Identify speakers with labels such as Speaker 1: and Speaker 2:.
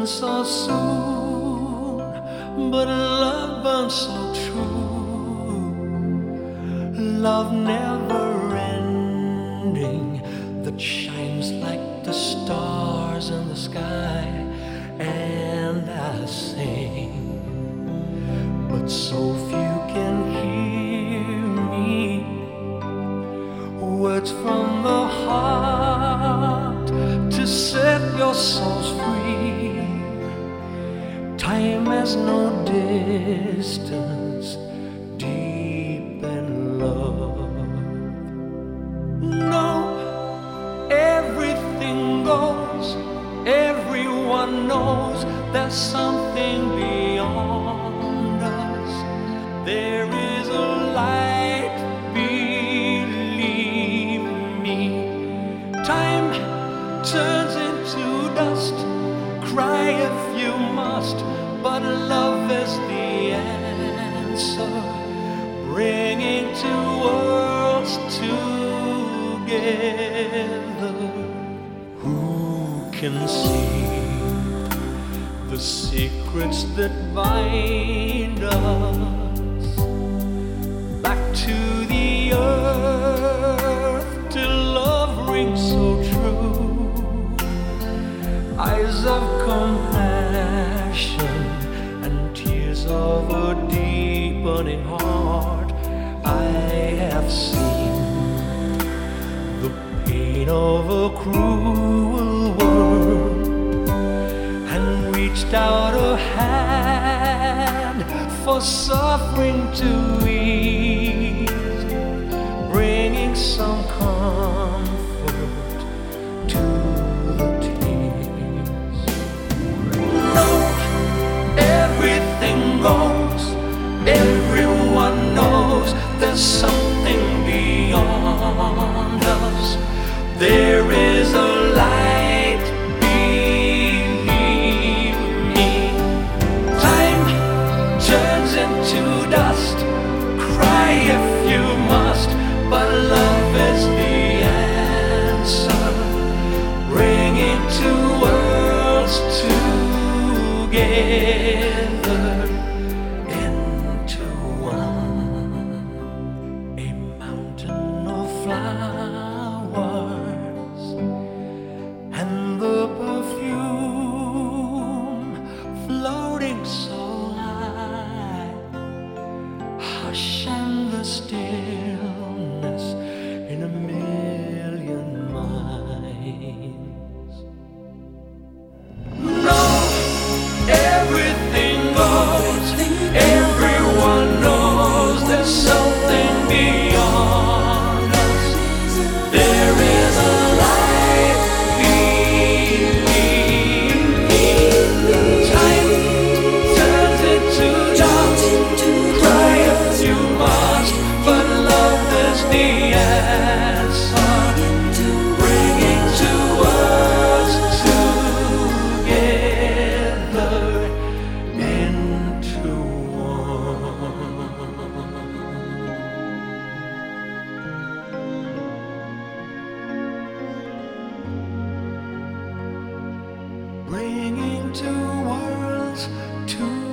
Speaker 1: so soon, but love burns so true. Love never ending, that shines like the stars in the sky. And I sing, but so few can hear me. Words from the heart to set your souls free. Time has no distance, deep in love. No, everything goes. Everyone knows there's something beyond us. There is a light, believe me. Time turns into dust. Cry if you must, but love is the answer, bringing two worlds together. Who can see the secrets that bind us back to the earth till love rings so true? Eyes of compassion and tears of a deepening heart. I have seen the pain of a cruel world and reached out a hand for suffering to ease, bringing some comfort to the tears. No, everything goes. Everyone knows there's something beyond us. There is a light, believe me. Time turns into dust. Cry if you must, but love is the answer, bringing two worlds together into one. A mountain of flowers and the perfume floating so high, hush and the stillness in a million minds. No, everything goes. Everyone knows there's something beyond us. There is a light, believe me. Time turns into dust. Cry if you must, but love is the answer, bringing two worlds together into one. Bringing two worlds together.